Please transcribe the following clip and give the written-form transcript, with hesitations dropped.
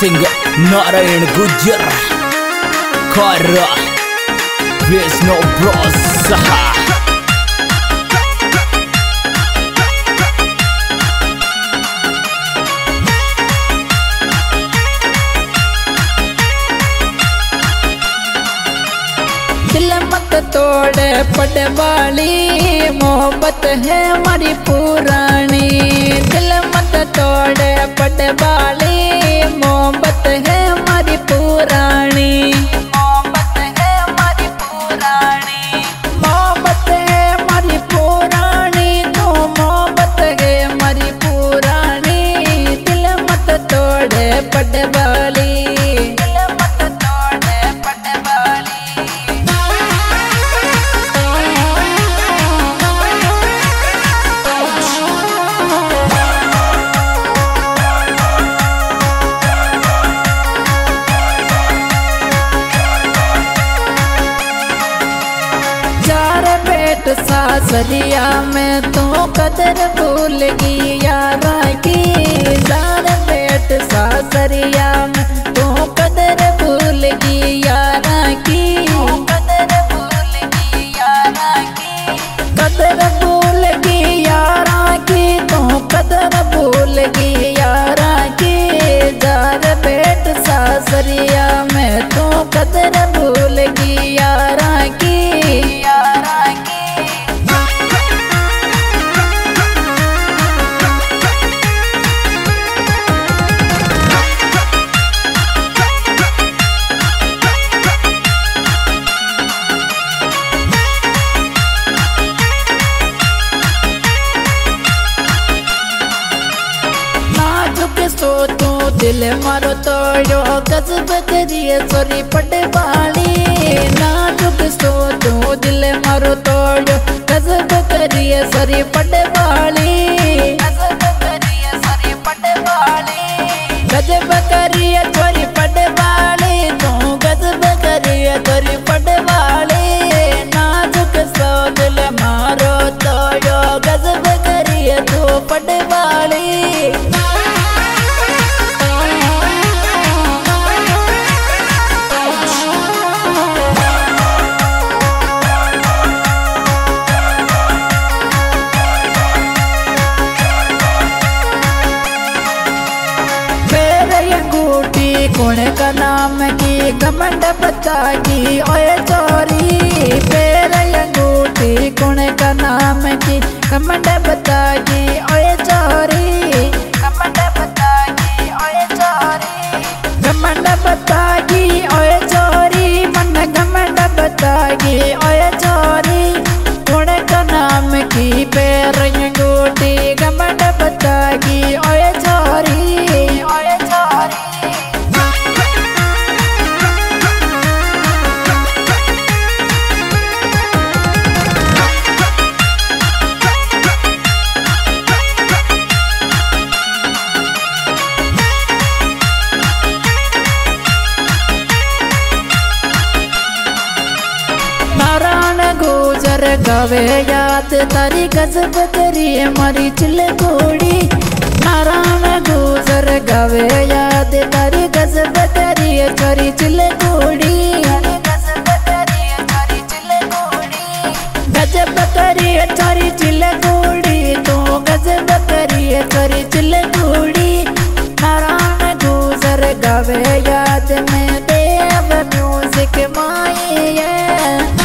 Singer Narayan Gujjar खरा Vishnu Bros दिल मत तोड़े पड़े वाली मोहब्बत है हमारी पुरानी। दिल मत तोड़े पड़े वाली मोहब्बत है हमारी पुरानी। मोहब्बत है हमारी पुरानी, मोहब्बत है हमारी पुरानी, तो मोहब्बत है हमारी पुरानी। दिल मत तोड़े पड़े वाली, सासरिया में तो कदर भूल गई यारा की। जार बेट सासरिया में तो कदर भूल गई यारा की। कदर भूल गई यारा की, कदर भूल गई यारा की, तो कदर भूल गई यारा की। जार बेट सासरिया में तो कदर भूल गई यारा की। दिल मारो तोड़ो गजब करिए सोरी पड़े वाली। नाजुक सोचो दिल मारो तोड़ो गजब करिए सोरी पड़े वाली। गजब करिए सोरी पड़े वाली, गजब करिए सोरी पड़े वाली, तो गजब करिए सोरी पड़े वाली। नाजुक सो दिल मारो तोड़ो गजब करिए तो पड़े वाली। कौन का नाम की घमंड बच्चा की ओए चोरी। पैर अंगूठी कौन का नाम की घमंड बच्चा की ओए चोरी। घमंड बच्चा की ओए चोरी, घमंड बच्चा की ओए चोरी, मन घमंड बच्चा की ओए चोरी। कौन का नाम की पैर अंगूठी घमंड बच्चा की ओए चोरी। ओए चोरी गावे याद तारी गजब तेरी हमारी चिलकोड़ी। नारायण गुजर गावे याद तारी गजब तेरी छोरी चिलकोड़ी। गजब तेरी छोरी चिलकोड़ी, गजब तेरी छोरी चिलकोड़ी, तो गजब तेरी छोरी चिलकोड़ी। नारायण गुजर गावे याद में देव म्यूजिक माई है।